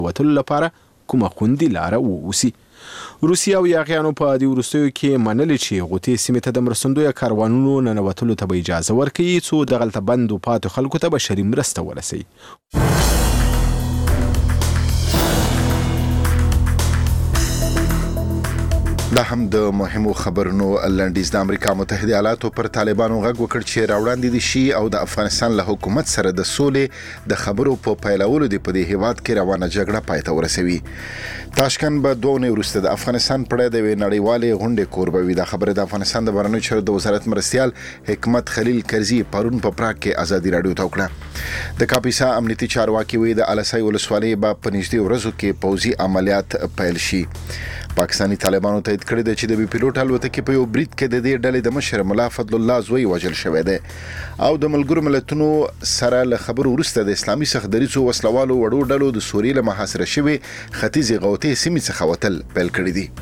وتلو لپاره کومه خوندي لاره واوسي. روسیه او یاغیانو په دې وروستیو کې منلي چې غوټې سیمې ته د مرستندویه کاروانونو ننوتلو ته به اجازه ورکوي څو دغلته بند و پاتو خلکو ته بشري مرسته ورسوي. دا هم د مهمو خبرونو لنډیز. د امریکا متحده ایالاتو پر طالبانو غږ وکړ چې راوړاندې دي شي او د افغانستان له حکومت سره د سولې د خبرو په پیلولو دی په دې هیواد کې روانه جګړه پای ته ورسوي. تاشکند به 2 اونۍ وروسته د افغانستان په اړه د نړیوالې غونډې کوربه وي. دا خبره د افغانستان د بهرنیو چارو د وزارت مرستیال حکمت خلیل کرزي پرون په پراګ کې ازادي راډیو ته وکړه. د کاپیسا امنیتي چارواکي وی د الاسای ولسوالۍ په نږدې ورځو کې پوځي عملیات پیل شي. پاکستانی طالبانو تایید کړی دی چې د بي پیلوټ الوتکې په یو برید کې د دې ډلې د مشر ملا فضل الله زوی وژل شوی دی او د ملګرو ملتونو سره له خبرو وروسته د اسلامي صخدریڅو وسلوالو وړو ډلو د سوریې له محاصره شوي ختیځې غوطې سیمې څخه وتل پیل کړي دي.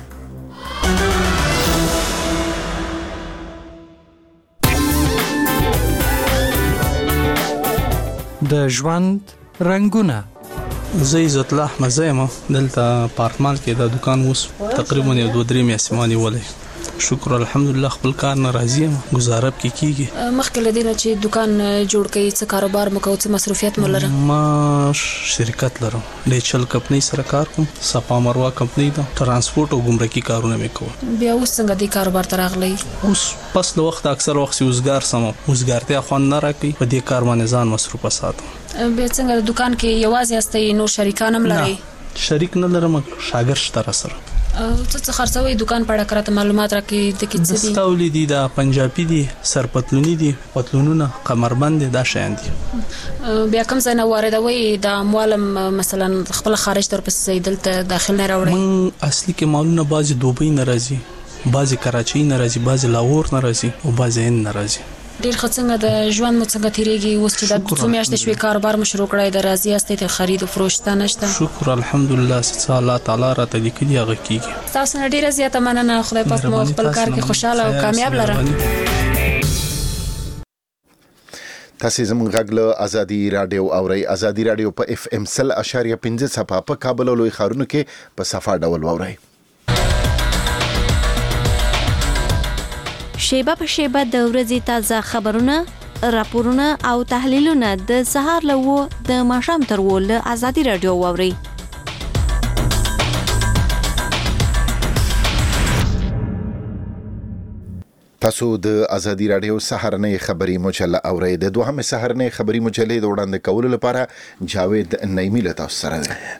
د ژوند رنگونه. زه عزت الله احمد زیم دلته پارکمال کې د دکان اوس تقریبا 2-3 میاشتې مانی ولې شکر الحمدلله خپل کار ناراضي یم گزاره کې کیږي. مخکې لدینه چې دکان جوړ کړي څه کاروبار مو کوي څه مصروفیت مو لرم. ما شرکت لرم ډیچل کمپنی سره کار کوم صفا مروه کمپنی ده ترانسپورت او ګمرکي کارونه مې کوم. بیا اوس څنګه دې کاروبار ته راغلی؟ اوس پس له وخت اکثر وخت وزګار سم وزګارتیا خوند نه راکې په دې کار باندې ځان مصروف ساتم. بیا څنګه دکان کې یوازې استي نور شریکان هم لري؟ شریک نه لرم شاګر شته سره. څه خرڅوي دکان په اړه کرته معلومات راکې د کې څه دي؟ دستاولې دي د پنجابي دي سرپتلونی دي پتلونونه قمربند دا شین دي. بیا کوم ځای نه واردوي د اموالم مثلا خپل خارج تر پسې دلته داخل نه راوړي؟ من اصلي کې مالونه بعضي دوبۍ نه راځي بعضي کراچۍ نه راځي بعضي لاهور نه راځي او بعضي هند نه راځي. ډیر څنګه د ژوند مو څنګه تیریږي اوس چې د څو میاشتې شوي کاروبار مو شروع کړی د راضي استي ته خرید او فروش ته نشته؟ شکر الحمدلله چې الله تعالی را ته لیکلي هغه کیږي. تاسو نه ډیره زیاته مننه. خدای پاک مو خپل کار کې خوشاله او کامیاب لره. تاسو زموږ غږ له ازادي رادیو اورئ. ازادي رادیو په FM 100.5 صفحه په کابل او لوی ښارونو کې په صفه ډول واورئ. شیبه په شیبه د ورځې تازه خبرونه، راپورونه او تحلیلونه د سهار له د ماښام تر له ازادي رادیو واورئ. تاسو د ازادي رادیو سهارنۍ خبري مجله اورئ. د دوهمه سهارنۍ خبري مجلې د وړاندې کولو لپاره جاوید نعیمی له تاسو سره ده.